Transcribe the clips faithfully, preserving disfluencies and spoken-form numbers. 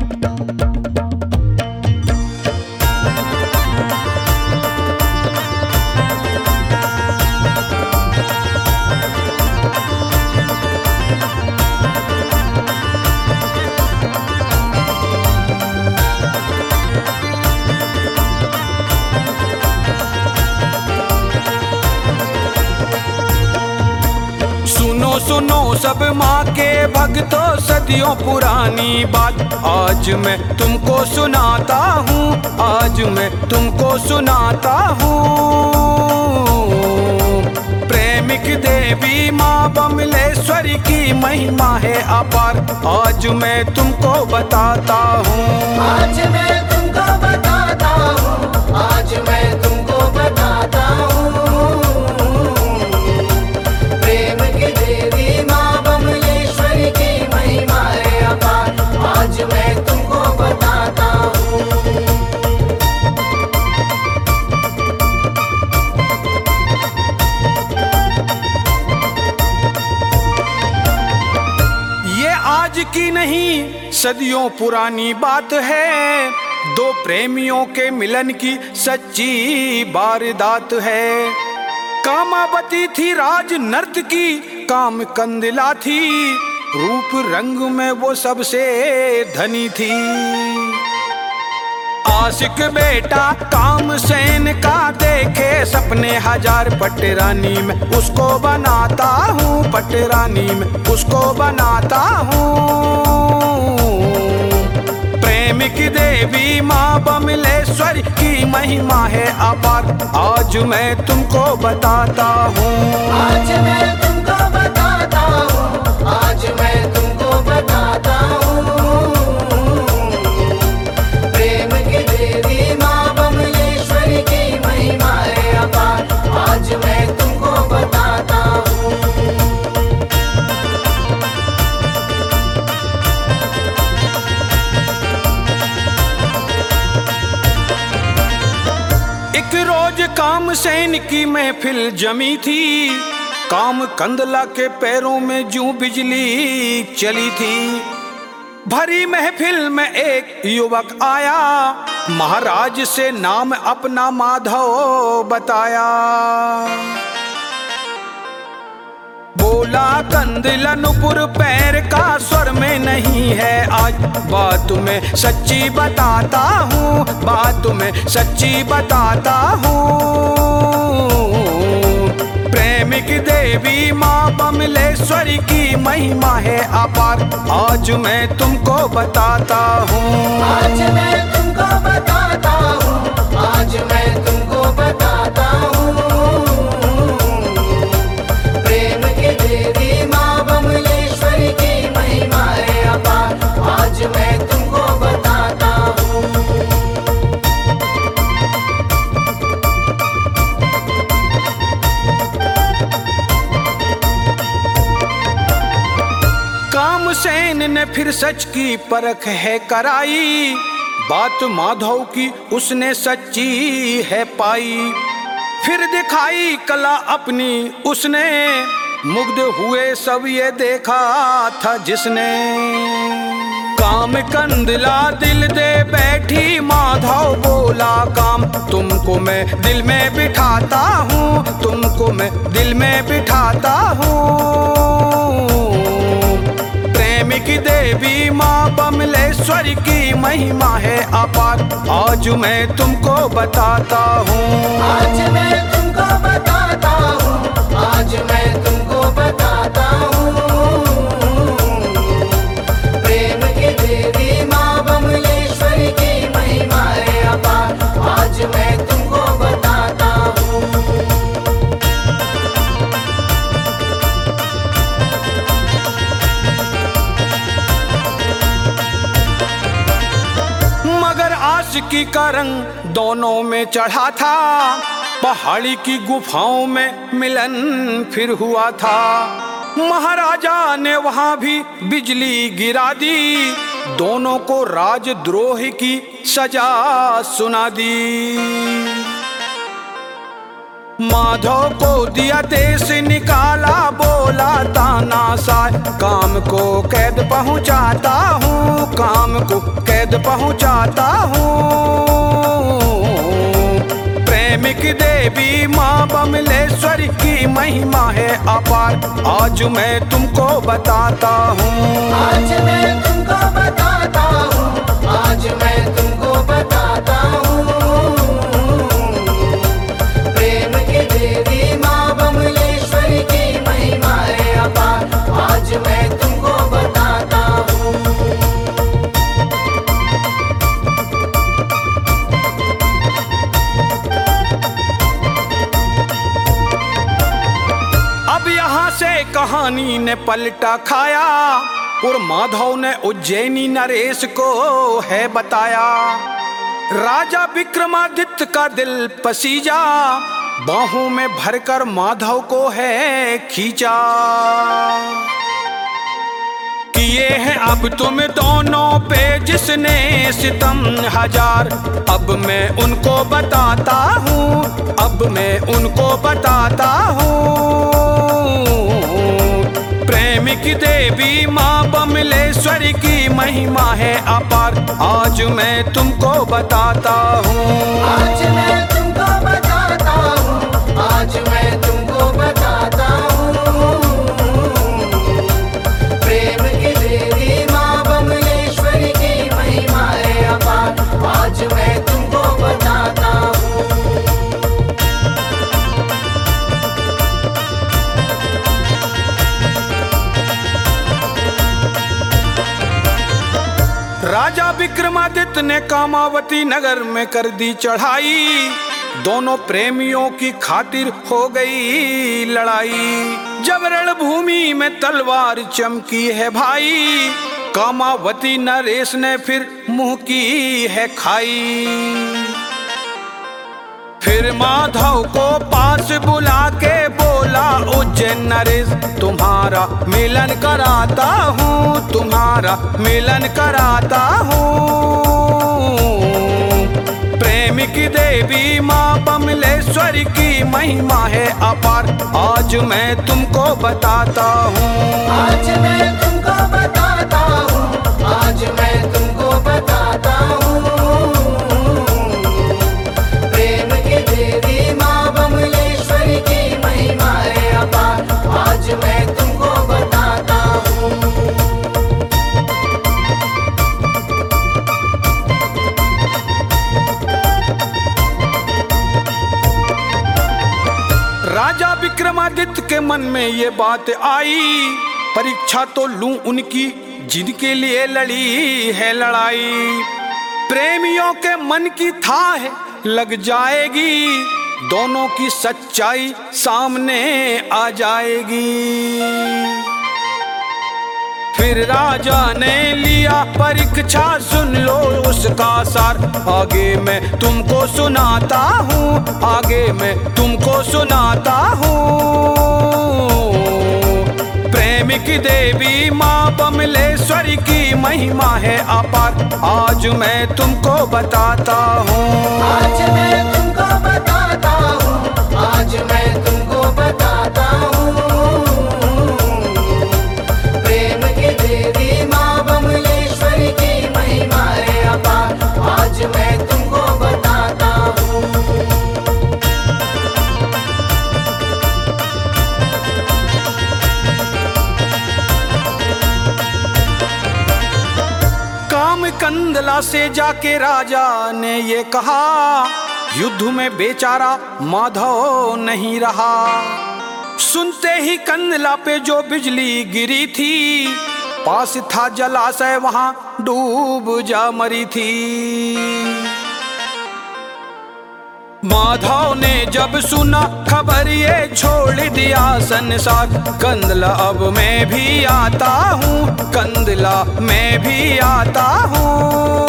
सुनो सब माँ के भक्तों, सदियों पुरानी बात आज मैं तुमको सुनाता हूँ, आज मैं तुमको सुनाता हूँ। प्रेमिक देवी माँ बमलेश्वरी की महिमा है अपार, आज मैं तुमको बताता हूँ। आज मैं तुमको बताता हूँ, आज मैं तुमको बताता हूँ। आज मैं तुमको बताता हूँ। ये आज की नहीं सदियों पुरानी बात है, दो प्रेमियों के मिलन की सच्ची वारदात है। कामावती थी राज नर्तकी, काम कंदिला थी, रूप रंग में वो सबसे धनी थी। आशिक बेटा कामसेन का देखे सपने हजार, पटरानी में उसको बनाता हूँ, पटरानी में उसको बनाता हूँ। प्रेमिक देवी माँ बमलेश्वरी की महिमा है अपार, आज मैं तुमको बताता हूँ। आज मैं तुमको बताता हूँ, आज मैं तुमको बताता हूँ। प्रेम की देवी माँ बमलेश्वरी की महिमा है अपार, आज मैं तुमको बताता हूँ। एक रोज कामसेन की महफिल जमी थी, काम कंदला के पैरों में जूं बिजली चली थी। भरी महफिल में एक युवक आया, महाराज से नाम अपना माधव बताया। बोला कंदला नुपुर पैर का स्वर में नहीं है आज, बात में सच्ची बताता हूँ, बात में सच्ची बताता हूँ। प्रेमिक देवी माँ बमलेश्वरी की महिमा है अपार, आज मैं तुमको बताता हूँ। आज मैं तुमको बताता हूँ, आज मैं तुमको बताता हूँ। प्रेम की देवी माँ बमलेश्वरी की महिमा है अपार, आज मैं तुमको बताता हूँ। कामसेन ने फिर सच की परख है कराई, बात माधव की उसने सच्ची है पाई। फिर दिखाई कला अपनी उसने, मुग्ध हुए सब ये देखा था जिसने। काम कंदला दिल दे बैठी, माधव बोला काम तुमको मैं दिल में बिठाता हूँ, तुमको मैं दिल में बिठाता हूँ। प्रेमिक देवी माँ बमलेश्वरी की महिमा है अपार, आज मैं तुमको बताता हूँ। आज मैं तुमको बताता हूँ, आज मैं तुमको बताता हूँ। प्रेम की देवी माँ बमलेश्वरी की महिमा है अपार, आज मैं तुमको बताता हूँ। मगर आशिकी का रंग दोनों में चढ़ा था, पहाड़ी की गुफाओं में मिलन फिर हुआ था। महाराजा ने वहां भी बिजली गिरा दी, दोनों को राजद्रोह की सजा सुना दी। माधव को दिया देश निकाला, बोला तानाशाह काम को कैद पहुंचाता हूँ, हूँ, काम को कैद पहुँचाता हूँ। प्रेमिक देवी माँ बमलेश्वरी की महिमा है अपार, आज मैं तुमको बताता हूँ। आज मैं तुमको बताता हूँ, आज मैं तुमको बताता हूँ। प्रेम की देवी माँ बमलेश्वरी की महिमा है अपार, आज मैं तुमको बताता हूँ। अब यहाँ से कहानी ने पलटा खाया और माधव ने उज्जैनी नरेश को है बताया। राजा विक्रमादित्य का दिल पसीजा, बाहों में भरकर माधव को है खींचा। किए हैं अब तुम दोनों पे जिसने सितम हजार, अब मैं उनको बताता हूँ, अब मैं उनको बताता हूँ। प्रेमिक देवी माँ बमलेश्वरी की महिमा है अपार, आज मैं तुमको बताता हूँ। आज मैं तुमको बताता हूँ, आज मैं तुमको बताता हूँ। प्रेम की देवी माँ बमलेश्वरी की महिमा है अपार, आज मैं तुमको बताता हूँ। राजा विक्रमादित्य ने कामावती नगर में कर दी चढ़ाई, दोनों प्रेमियों की खातिर हो गई लड़ाई। जब रणभूमि में तलवार चमकी है भाई, कामावती नरेश ने फिर मुंह की है खाई। फिर माधव को पास बुला के बोला उज्जैन नरेश, तुम्हारा मिलन कराता हूँ, तुम्हारा मिलन कराता हूँ। प्रेमिक देवी माँ बमलेश्वरी की महिमा है अपार, आज मैं तुमको बताता हूँ। आज मैं तुमको बताता हूँ, आज मैं तुमको बताता हूँ। प्रेम की देवी माँ बमलेश्वरी की महिमा है अपार, आज मैं तुमको बताता हूँ। राजा विक्रमादित्य के मन में ये बात आई, परीक्षा तो लूं उनकी जिनके लिए लड़ी है लड़ाई। प्रेमियों के मन की थाह लग जाएगी, दोनों की सच्चाई सामने आ जाएगी। फिर राजा ने लिया परीक्षा, सुन लो उसका सार, आगे मैं तुमको सुनाता हूँ, आगे मैं तुमको सुनाता हूँ। प्रेमिक देवी माँ बमलेश्वरी की महिमा है अपार, आज मैं तुमको बताता हूँ। आज मैं तुमको बताता हूँ, आज मैं तुमको बताता हूँ। प्रेम की देवी माँ बमलेश्वरी की महिमा है अपार, आज मैं तुमको बताता हूँ। काम कंदला से जाके राजा ने ये कहा, युद्ध में बेचारा माधव नहीं रहा। सुनते ही कंदला पे जो बिजली गिरी थी, पास था जलाशय वहां डूब जा मरी थी। माधव ने जब सुना खबर ये छोड़ दिया संसार, कंदला अब मैं भी आता हूँ, कंदला मैं भी आता हूँ।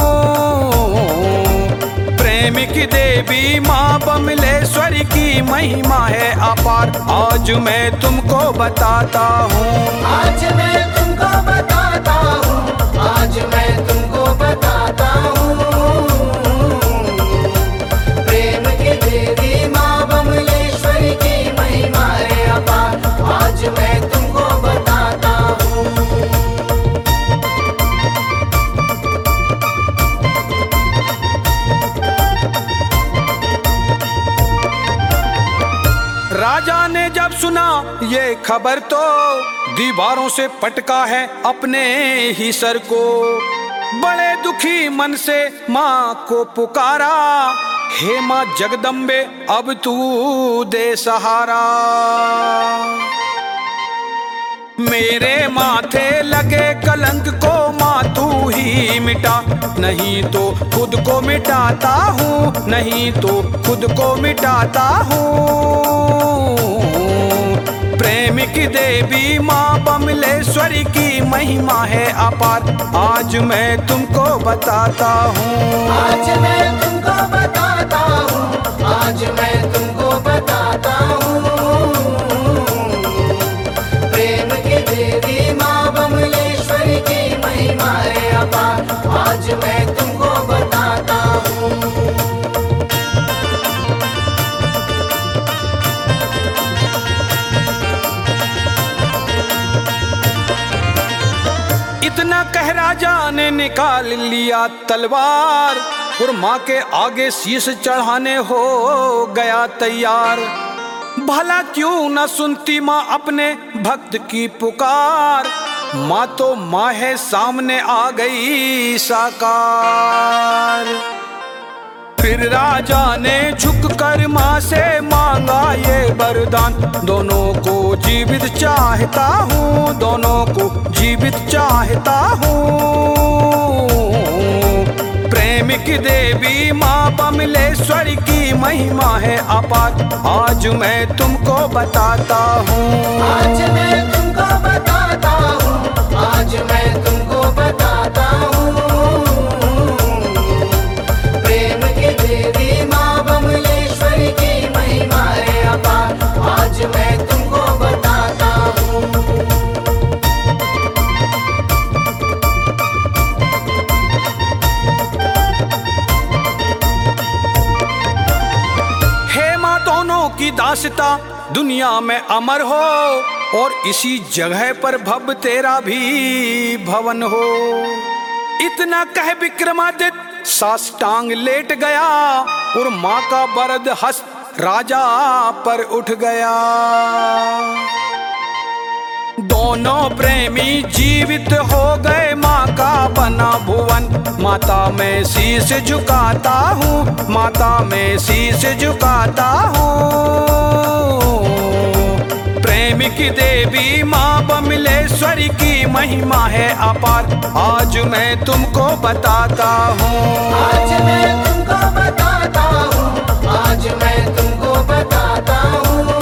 प्रेमिक देवी माँ बमलेश्वरी की महिमा है अपार, आज मैं तुमको बताता हूँ। आज मैं तुमको बताता हूँ, आज मैं तुमको बताता हूँ। प्रेम की देवी माँ बमलेश्वरी की महिमा है अपार, आज मैं तुमको बताता हूँ। ये खबर तो दीवारों से पटका है अपने ही सर को। बड़े दुखी मन से माँ को पुकारा, हे माँ जगदम्बे अब तू दे सहारा। मेरे माथे लगे कलंक को माँ तू ही मिटा, नहीं तो खुद को मिटाता हूँ, नहीं तो खुद को मिटाता हूँ। प्रेम की देवी माँ बमलेश्वरी की महिमा है अपार, आज मैं तुमको बताता हूँ। आज मैं तुमको बताता हूँ, आज मैं तुमको बताता हूँ। प्रेम की देवी माँ बमलेश्वरी की महिमा है अपार, आज मैं तुमको बताता हूँ। इतना कह राजा ने निकाल लिया तलवार, और माँ के आगे शीश चढ़ाने हो गया तैयार। भला क्यों न सुनती माँ अपने भक्त की पुकार, माँ तो माँ है सामने आ गई साकार। फिर राजा ने झुककर माँ से मांगा ये वरदान, दोनों को जीवित चाहता हूँ, दोनों को जीवित चाहता हूँ। प्रेम की देवी माँ बमलेश्वरी की महिमा है अपार, आज मैं तुमको बताता हूँ। आज मैं तुमको बताता हूँ, आज मैं तुमको बताता हूँ। प्रेम की देवी माँ बमलेश्वरी की महिमा है अपार, आज मैं तुमको बताता हूँ। हे माँ दोनों की दास्ता दुनिया में अमर हो, और इसी जगह पर भव तेरा भी भवन हो। इतना कह विक्रमादित्य साष्टांग लेट गया, और माँ का वरद हस्त राजा पर उठ गया। दोनों प्रेमी जीवित हो गए, माँ का बना भुवन। माता मैं शीश झुकाता हूँ, माता मैं शीश झुकाता हूँ। प्रेम की देवी माँ बमलेश्वरी की महिमा है अपार, आज मैं तुमको बताता हूँ। आज मैं तुमको बताता हूँ, आज मैं तुमको बताता हूँ।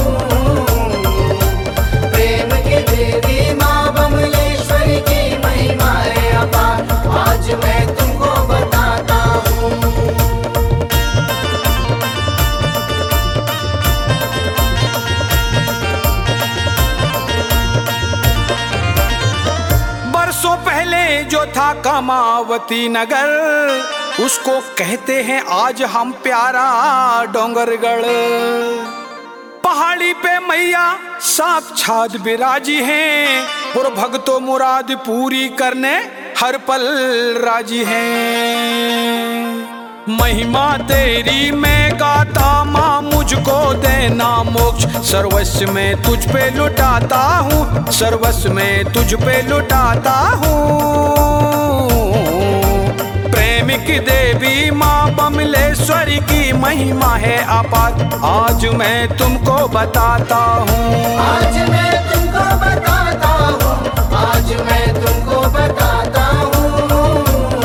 प्रेम की देवी माँ बमलेश्वरी की महिमा है अपार, आज मैं तुमको बताता हूँ। बरसों पहले जो था कामावती नगर, उसको कहते हैं आज हम प्यारा डोंगरगढ़। पहाड़ी पे मैया साक्षात विराजी हैं, और भक्तों मुराद पूरी करने हर पल राजी हैं। महिमा तेरी मैं गाता माँ, मुझको देना मोक्ष, सर्वस्व में तुझ पे लुटाता हूँ, सर्वस्व में तुझ पे लुटाता हूँ। प्रेम की देवी माँ बमलेश्वरी की महिमा है अपार, आज मैं तुमको बताता हूँ। आज मैं तुमको बताता हूँ, आज मैं तुमको बताता हूँ।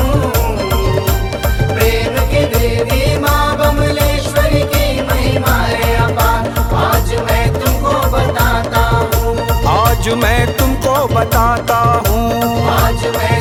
प्रेम की देवी माँ बमलेश्वरी की महिमा है अपार, आज मैं तुमको बताता हूँ। आज मैं तुमको बताता हूँ। आज मैं